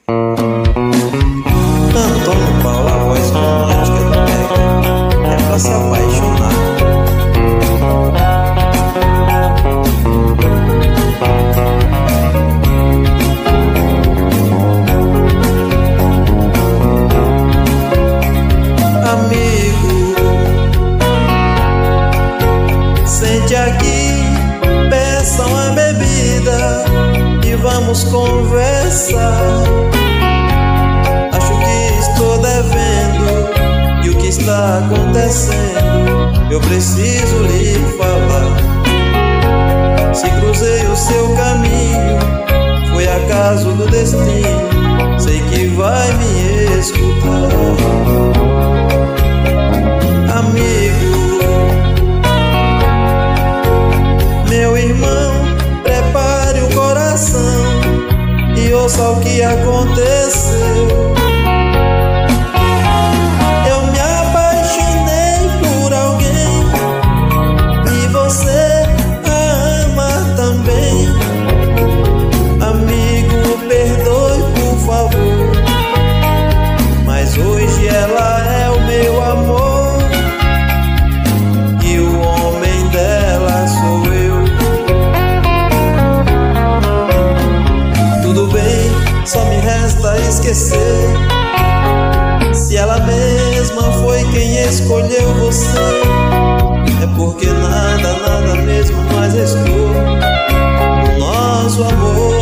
Antônio Paulo, a voz romântica do reggae é pra se apaixonar. Amigo, sente aqui, peça uma bebida e vamos conversar. Acho que estou devendo, e o que está acontecendo eu preciso lhe falar. Se cruzei o seu caminho, foi acaso do destino, sei que vai me escutar. Amigo, meu irmão, prepare o coração e ouça o que aconteceu. Eu me apaixonei por alguém e você a ama também. Amigo, perdoe por favor, mas hoje ela é o meu amor e o homem dela sou eu. Tudo bem, só me resta esquecer. Se ela mesma foi quem escolheu você, é porque nada, nada mesmo mais restou. O nosso amor